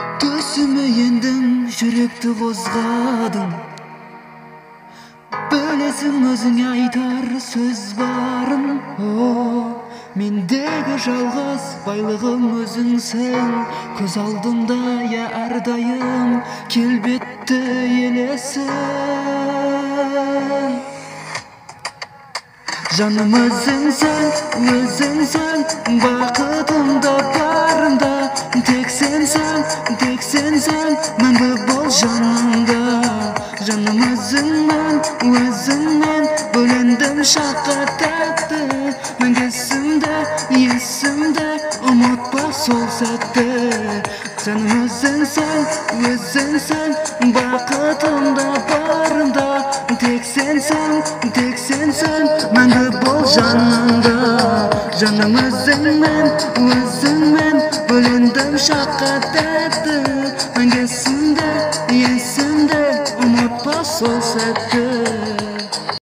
Төсіме ендім, жүректі қозғадым. Білесің өзіңе айтар сөз барын. Мендегі жалғыз байлығым өзіңсің. Көз алдымда я әрдайым келбетті елесің. Жаным өзіңсің, бақытымда барымда. Тек сенсің, мәңгі бол жанымда. Жаным өзіңмен, бөлендім шаққа тәтті. Мәңгі есімде, ұмытпа сол сәтті. Жаным өзіңсің, бақытымда барымда. Тек сенсің, мәңгі бол жанымда. Жаным өзіңмен, бөлендім шаққа тәтті. Мәңгі есімде, ұмытпа сол сәтті.